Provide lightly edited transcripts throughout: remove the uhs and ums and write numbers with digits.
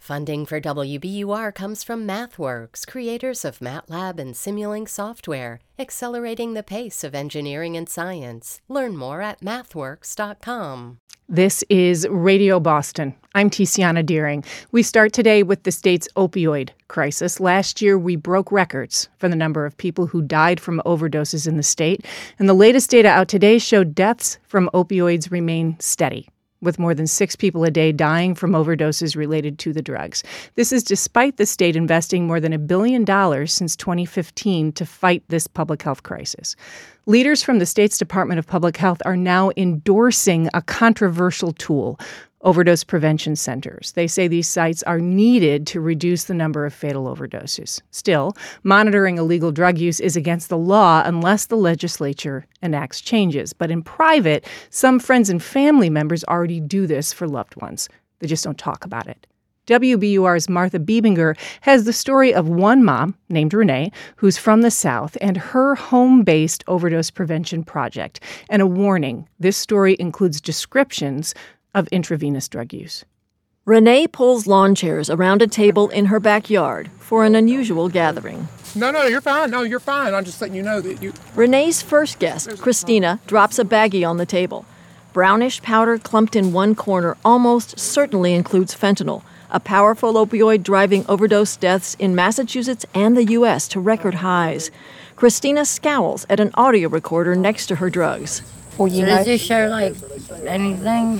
Funding for WBUR comes from MathWorks, creators of MATLAB and Simulink software, accelerating the pace of engineering and science. Learn more at mathworks.com. This is Radio Boston. I'm Tiziana Deering. We start today with the state's opioid crisis. Last year, we broke records for the number of people who died from overdoses in the state, and the latest data out today showed deaths from opioids remain steady, with more than 6 people a day dying from overdoses related to the drugs. This is despite the state investing more than $1 billion since 2015 to fight this public health crisis. Leaders from the state's Department of Public Health are now endorsing a controversial tool, overdose prevention centers. They say these sites are needed to reduce the number of fatal overdoses. Still, monitoring illegal drug use is against the law unless the legislature enacts changes. But in private, some friends and family members already do this for loved ones. They just don't talk about it. WBUR's Martha Biebinger has the story of one mom, named Renee, who's from the South, and her home-based overdose prevention project. And a warning, this story includes descriptions of intravenous drug use. Renee pulls lawn chairs around a table in her backyard for an unusual gathering. No, you're fine. No, you're fine. I'm just letting you know that you... Renee's first guest, Christina, drops a baggie on the table. Brownish powder clumped in one corner almost certainly includes fentanyl, a powerful opioid driving overdose deaths in Massachusetts and the U.S. to record highs. Christina scowls at an audio recorder next to her drugs. Well, so does this show, anything?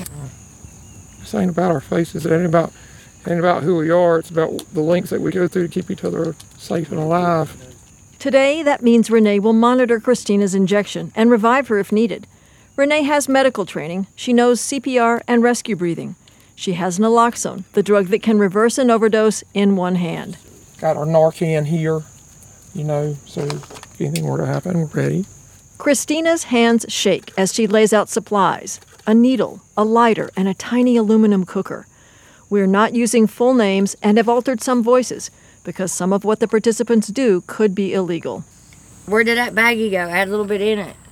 This ain't about our faces. It ain't about who we are. It's about the lengths that we go through to keep each other safe and alive. Today, that means Renee will monitor Christina's injection and revive her if needed. Renee has medical training. She knows CPR and rescue breathing. She has naloxone, the drug that can reverse an overdose in one hand. Got our Narcan here, so if anything were to happen, we're ready. Christina's hands shake as she lays out supplies, a needle, a lighter, and a tiny aluminum cooker. We're not using full names and have altered some voices because some of what the participants do could be illegal. Where did that baggie go? I had a little bit in it.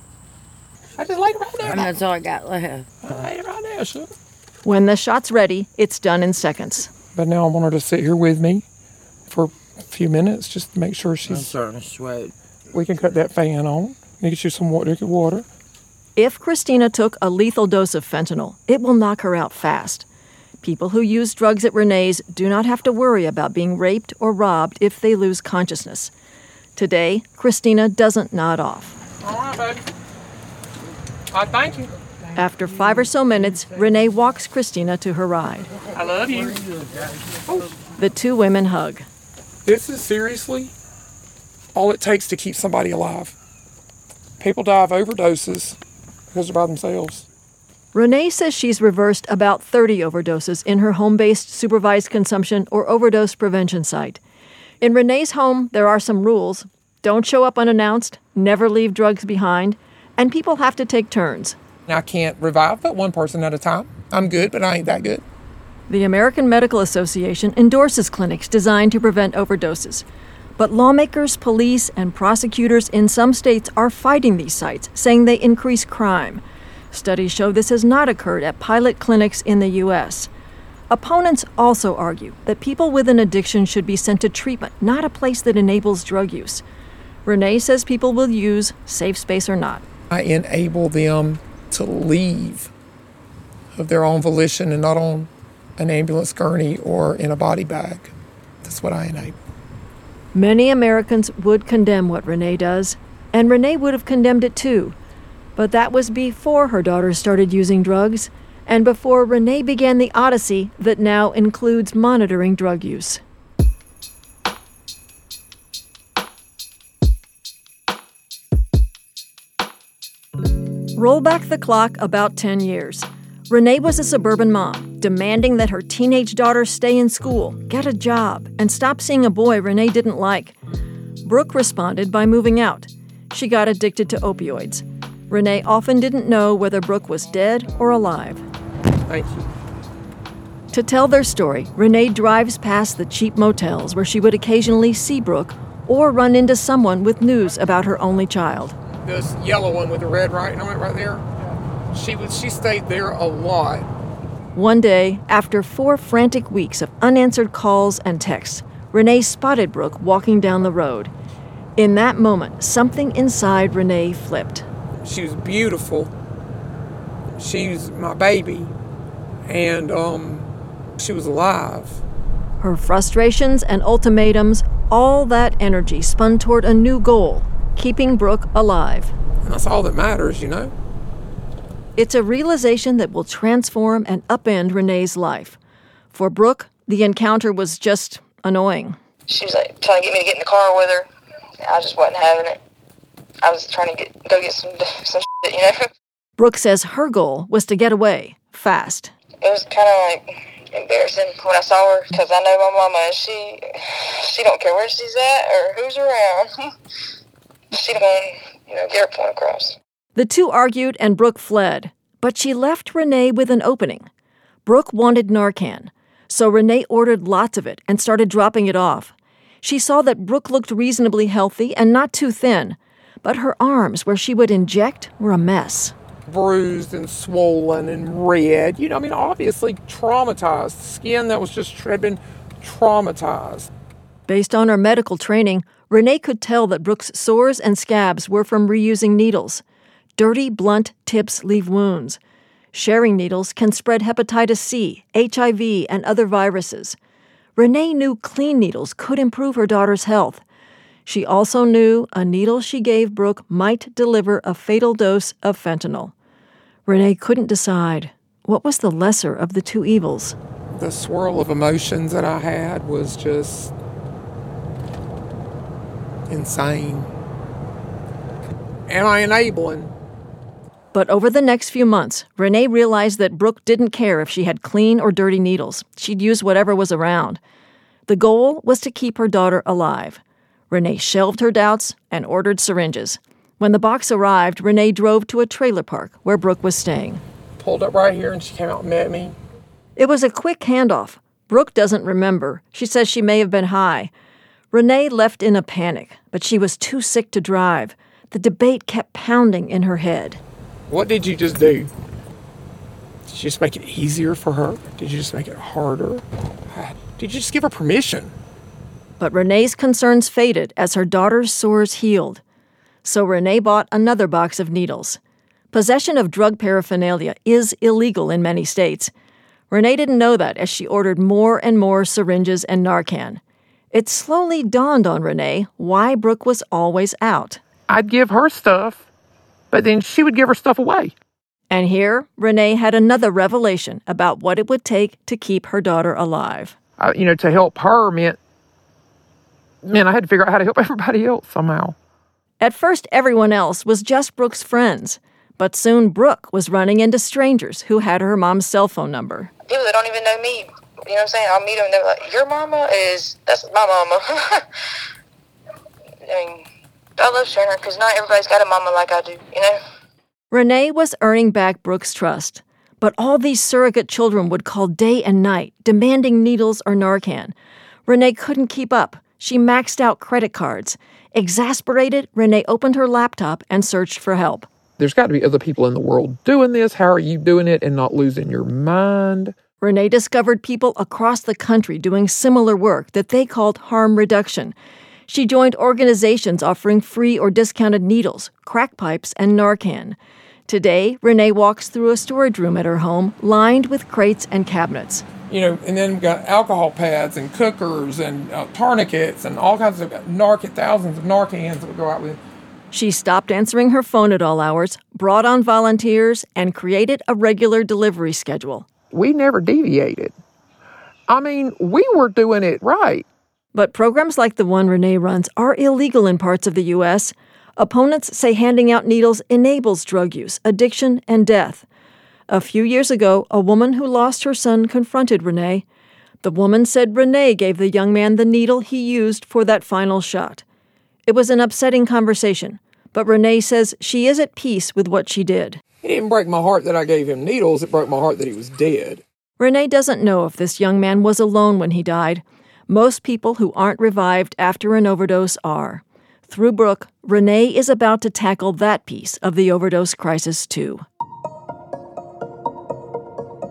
I just laid it right there. And that's all I got left. I laid it right there, sir. When the shot's ready, it's done in seconds. But now I want her to sit here with me for a few minutes just to make sure she's... I'm starting to sweat. We can cut that fan on. Get you some water. If Christina took a lethal dose of fentanyl, it will knock her out fast. People who use drugs at Renee's do not have to worry about being raped or robbed if they lose consciousness. Today, Christina doesn't nod off. All right, baby. Thank you. After 5 or so minutes, Renee walks Christina to her ride. I love you. The two women hug. This is seriously all it takes to keep somebody alive. People die of overdoses because they're by themselves. Renee says she's reversed about 30 overdoses in her home-based supervised consumption or overdose prevention site. In Renee's home, there are some rules. Don't show up unannounced, never leave drugs behind, and people have to take turns. I can't revive but one person at a time. I'm good, but I ain't that good. The American Medical Association endorses clinics designed to prevent overdoses. But lawmakers, police, and prosecutors in some states are fighting these sites, saying they increase crime. Studies show this has not occurred at pilot clinics in the U.S. Opponents also argue that people with an addiction should be sent to treatment, not a place that enables drug use. Renee says people will use, safe space or not. I enable them to leave of their own volition and not on an ambulance gurney or in a body bag. That's what I enable. Many Americans would condemn what Renee does, and Renee would have condemned it too. But that was before her daughter started using drugs, and before Renee began the odyssey that now includes monitoring drug use. Roll back the clock about 10 years. Renee was a suburban mom, demanding that her teenage daughter stay in school, get a job, and stop seeing a boy Renee didn't like. Brooke responded by moving out. She got addicted to opioids. Renee often didn't know whether Brooke was dead or alive. Thank you. To tell their story, Renee drives past the cheap motels where she would occasionally see Brooke or run into someone with news about her only child. This yellow one with the red writing on it right there, she stayed there a lot. One day, after 4 frantic weeks of unanswered calls and texts, Renee spotted Brooke walking down the road. In that moment, something inside Renee flipped. She was beautiful. She was my baby. And she was alive. Her frustrations and ultimatums, all that energy spun toward a new goal, keeping Brooke alive. And that's all that matters, you know? It's a realization that will transform and upend Renee's life. For Brooke, the encounter was just annoying. She was like trying to get me to get in the car with her. I just wasn't having it. I was trying to go get some shit, you know? Brooke says her goal was to get away, fast. It was kind of like embarrassing when I saw her, because I know my mama, and she don't care where she's at or who's around. She don't get her point across. The two argued and Brooke fled, but she left Renee with an opening. Brooke wanted Narcan, so Renee ordered lots of it and started dropping it off. She saw that Brooke looked reasonably healthy and not too thin, but her arms where she would inject were a mess. Bruised and swollen and red. Obviously traumatized. Skin that was had been traumatized. Based on her medical training, Renee could tell that Brooke's sores and scabs were from reusing needles. Dirty, blunt tips leave wounds. Sharing needles can spread hepatitis C, HIV, and other viruses. Renee knew clean needles could improve her daughter's health. She also knew a needle she gave Brooke might deliver a fatal dose of fentanyl. Renee couldn't decide. What was the lesser of the two evils? The swirl of emotions that I had was just insane. Am I enabling? But over the next few months, Renee realized that Brooke didn't care if she had clean or dirty needles. She'd use whatever was around. The goal was to keep her daughter alive. Renee shelved her doubts and ordered syringes. When the box arrived, Renee drove to a trailer park where Brooke was staying. Pulled up right here and she came out and met me. It was a quick handoff. Brooke doesn't remember. She says she may have been high. Renee left in a panic, but she was too sick to drive. The debate kept pounding in her head. What did you just do? Did you just make it easier for her? Did you just make it harder? Did you just give her permission? But Renee's concerns faded as her daughter's sores healed. So Renee bought another box of needles. Possession of drug paraphernalia is illegal in many states. Renee didn't know that as she ordered more and more syringes and Narcan. It slowly dawned on Renee why Brooke was always out. I'd give her stuff, but then she would give her stuff away. And here, Renee had another revelation about what it would take to keep her daughter alive. To help her meant I had to figure out how to help everybody else somehow. At first, everyone else was just Brooke's friends. But soon Brooke was running into strangers who had her mom's cell phone number. People that don't even know me, you know what I'm saying? I'll meet them and they're like, your mama that's my mama. I love sharing her because not everybody's got a mama like I do, you know? Renee was earning back Brooke's trust. But all these surrogate children would call day and night, demanding needles or Narcan. Renee couldn't keep up. She maxed out credit cards. Exasperated, Renee opened her laptop and searched for help. There's got to be other people in the world doing this. How are you doing it and not losing your mind? Renee discovered people across the country doing similar work that they called harm reduction. She joined organizations offering free or discounted needles, crack pipes, and Narcan. Today, Renee walks through a storage room at her home lined with crates and cabinets. And then we've got alcohol pads and cookers and tourniquets and all kinds of thousands of Narcans that we go out with. She stopped answering her phone at all hours, brought on volunteers, and created a regular delivery schedule. We never deviated. We were doing it right. But programs like the one Renee runs are illegal in parts of the U.S. Opponents say handing out needles enables drug use, addiction, and death. A few years ago, a woman who lost her son confronted Renee. The woman said Renee gave the young man the needle he used for that final shot. It was an upsetting conversation, but Renee says she is at peace with what she did. It didn't break my heart that I gave him needles. It broke my heart that he was dead. Renee doesn't know if this young man was alone when he died. Most people who aren't revived after an overdose are. Through Brooke, Renee is about to tackle that piece of the overdose crisis, too.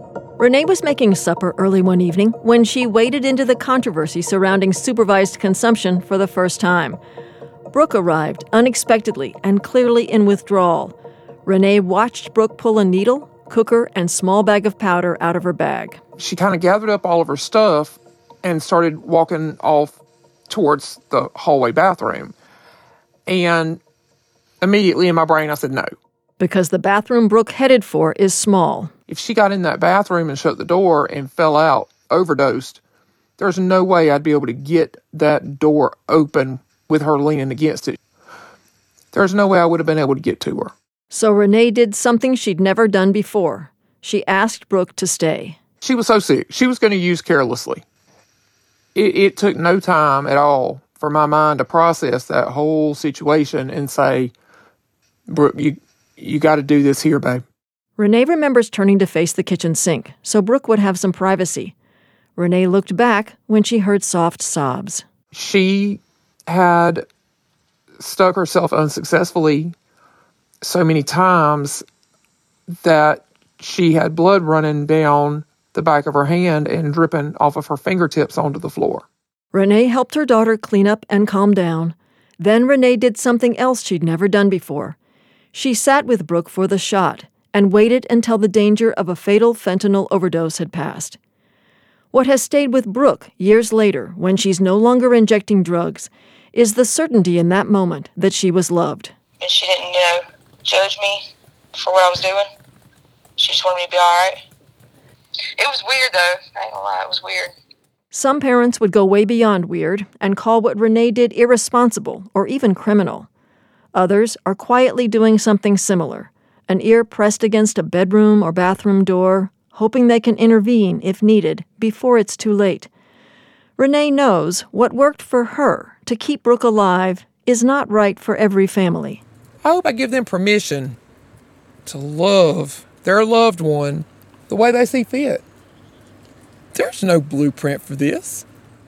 Renee was making supper early one evening when she waded into the controversy surrounding supervised consumption for the first time. Brooke arrived unexpectedly and clearly in withdrawal. Renee watched Brooke pull a needle, cooker, and small bag of powder out of her bag. She kind of gathered up all of her stuff and started walking off towards the hallway bathroom. And immediately in my brain, I said no. Because the bathroom Brooke headed for is small. If she got in that bathroom and shut the door and fell out, overdosed, there's no way I'd be able to get that door open with her leaning against it. There's no way I would have been able to get to her. So Renee did something she'd never done before. She asked Brooke to stay. She was so sick. She was going to use carelessly. It took no time at all for my mind to process that whole situation and say, Brooke, you got to do this here, babe. Renee remembers turning to face the kitchen sink so Brooke would have some privacy. Renee looked back when she heard soft sobs. She had stuck herself unsuccessfully so many times that she had blood running down the back of her hand and dripping off of her fingertips onto the floor. Renee helped her daughter clean up and calm down. Then Renee did something else she'd never done before. She sat with Brooke for the shot and waited until the danger of a fatal fentanyl overdose had passed. What has stayed with Brooke years later, when she's no longer injecting drugs, is the certainty in that moment that she was loved. And she didn't, judge me for what I was doing. She just wanted me to be all right. It was weird, though. I ain't gonna lie, it was weird. Some parents would go way beyond weird and call what Renee did irresponsible or even criminal. Others are quietly doing something similar, an ear pressed against a bedroom or bathroom door, hoping they can intervene if needed before it's too late. Renee knows what worked for her to keep Brooke alive is not right for every family. I hope I give them permission to love their loved one the way they see fit. There's no blueprint for this.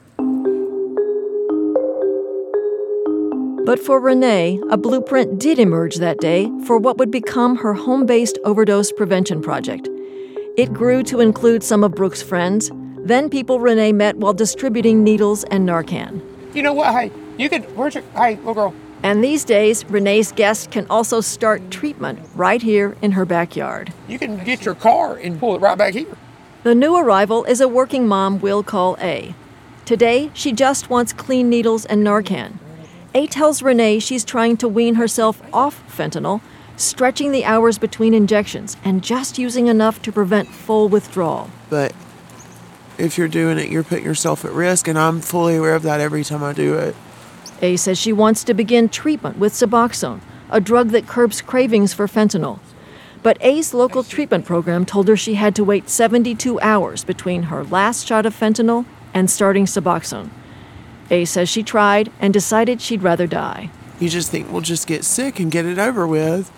But for Renee, a blueprint did emerge that day for what would become her home-based overdose prevention project. It grew to include some of Brooke's friends, then people Renee met while distributing needles and Narcan. You know what? Hey, hey, little girl. And these days, Renee's guests can also start treatment right here in her backyard. You can get your car and pull it right back here. The new arrival is a working mom we'll call A. Today, she just wants clean needles and Narcan. A tells Renee she's trying to wean herself off fentanyl, stretching the hours between injections and just using enough to prevent full withdrawal. But if you're doing it, you're putting yourself at risk, and I'm fully aware of that every time I do it. A says she wants to begin treatment with Suboxone, a drug that curbs cravings for fentanyl. But A's local treatment program told her she had to wait 72 hours between her last shot of fentanyl and starting Suboxone. A says she tried and decided she'd rather die. You just think we'll just get sick and get it over with.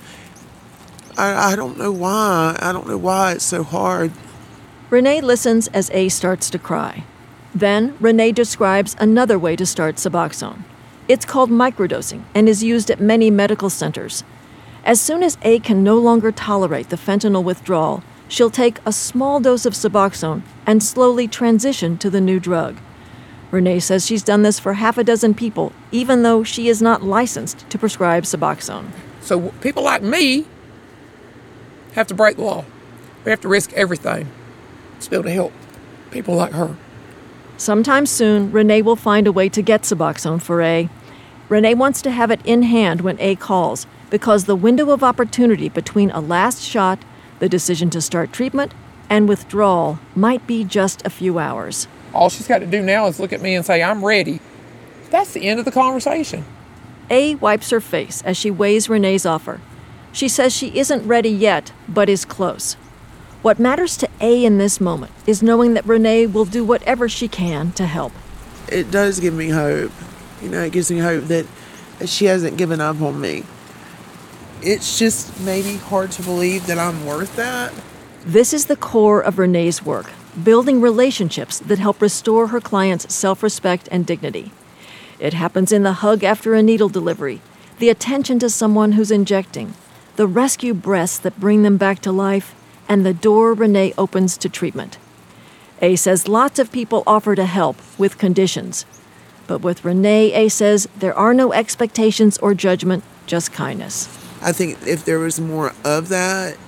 I don't know why. I don't know why it's so hard. Renee listens as A starts to cry. Then Renee describes another way to start Suboxone. It's called microdosing and is used at many medical centers. As soon as A can no longer tolerate the fentanyl withdrawal, she'll take a small dose of Suboxone and slowly transition to the new drug. Renee says she's done this for half a dozen people, even though she is not licensed to prescribe Suboxone. So people like me have to break the law. We have to risk everything to be able to help people like her. Sometime soon, Renee will find a way to get Suboxone for A. Renee wants to have it in hand when A calls, because the window of opportunity between a last shot, the decision to start treatment, and withdrawal might be just a few hours. All she's got to do now is look at me and say, I'm ready. That's the end of the conversation. A wipes her face as she weighs Renee's offer. She says she isn't ready yet, but is close. What matters to A in this moment is knowing that Renee will do whatever she can to help. It does give me hope. It gives me hope that she hasn't given up on me. It's just maybe hard to believe that I'm worth that. This is the core of Renee's work, building relationships that help restore her clients' self-respect and dignity. It happens in the hug after a needle delivery, the attention to someone who's injecting, the rescue breaths that bring them back to life, and the door Renee opens to treatment. A says lots of people offer to help with conditions. But with Renee, A says there are no expectations or judgment, just kindness. I think if there was more of that,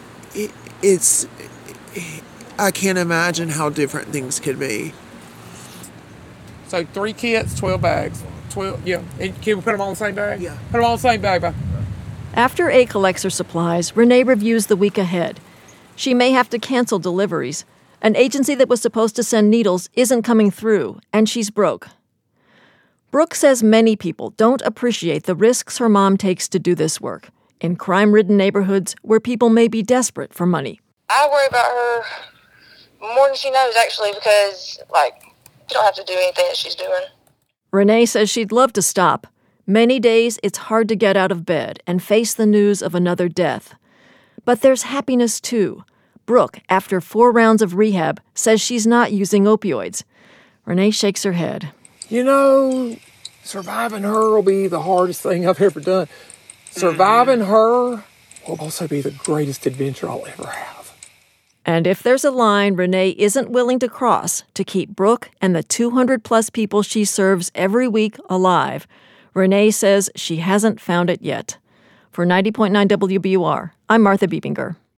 I can't imagine how different things could be. So 3 kits, 12 bags. 12, yeah. And can we put them all in the same bag? Yeah. Put them all in the same bag, bye. After A collects her supplies, Renee reviews the week ahead. She may have to cancel deliveries. An agency that was supposed to send needles isn't coming through, and she's broke. Brooke says many people don't appreciate the risks her mom takes to do this work in crime-ridden neighborhoods where people may be desperate for money. I worry about her more than she knows, actually, because, she don't have to do anything that she's doing. Renee says she'd love to stop. Many days it's hard to get out of bed and face the news of another death. But there's happiness, too. Brooke, after 4 rounds of rehab, says she's not using opioids. Renee shakes her head. You know, surviving her will be the hardest thing I've ever done. Surviving her will also be the greatest adventure I'll ever have. And if there's a line Renee isn't willing to cross to keep Brooke and the 200-plus people she serves every week alive, Renee says she hasn't found it yet. For 90.9 WBUR, I'm Martha Biebinger.